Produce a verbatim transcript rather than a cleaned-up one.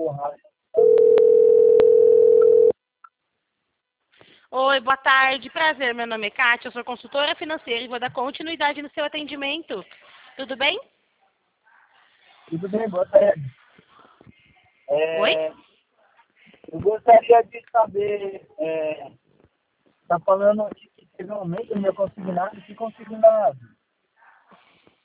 borracha. Oi, boa tarde. Prazer, meu nome é Kátia, eu sou consultora financeira e vou dar continuidade no seu atendimento. Tudo bem? Tudo bem, boa tarde. Oi? É, eu gostaria de saber, é, tá falando aqui que teve um aumento no meu consignado, que consignado?